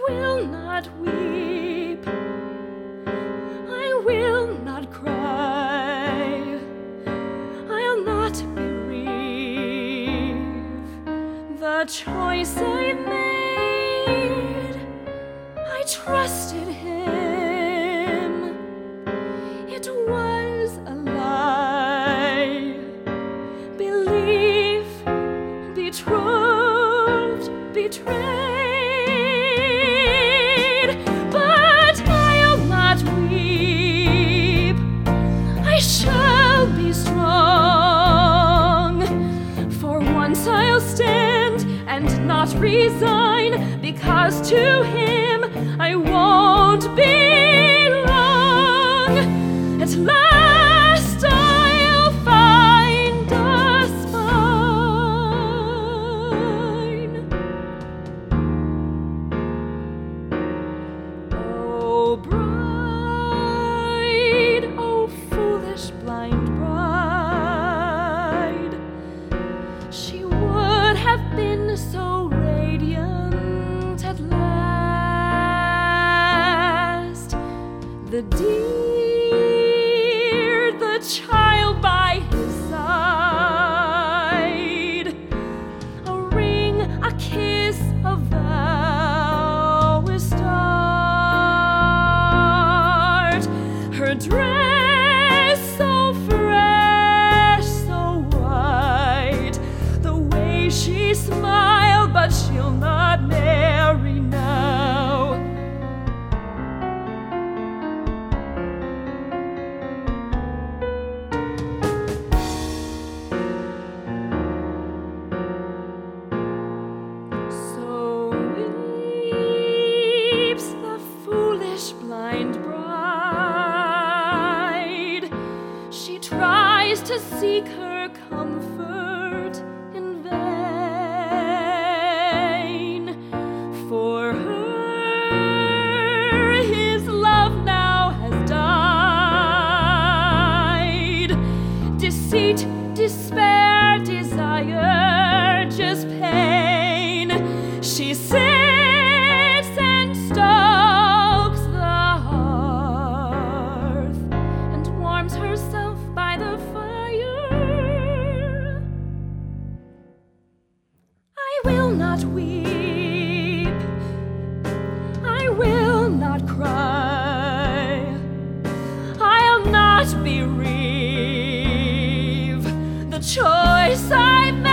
will not weep, I will not cry, I'll not bereave the choice I made. I trusted him, it was a lie. Belief, betrothed, betrayed. But I'll not weep, I shall be strong. For once I'll stand and not resign, because to him I won't belong. At last I'll find us mine. Oh bride, oh foolish blind bride, she would have been so radiant at last. The dear, the child by his side, a ring, a kiss, a vow, a start. Her dress so fresh, so white, the way she smiled, but she'll not marry now. So weeps the foolish blind bride. She tries to seek her comfort in vain. For her, his love now has died. Deceit, despair, desire, just pain. She sits and stokes the hearth and warms herself by the fire. I will not weep, I will not cry, I'll not bereave the choice I've made.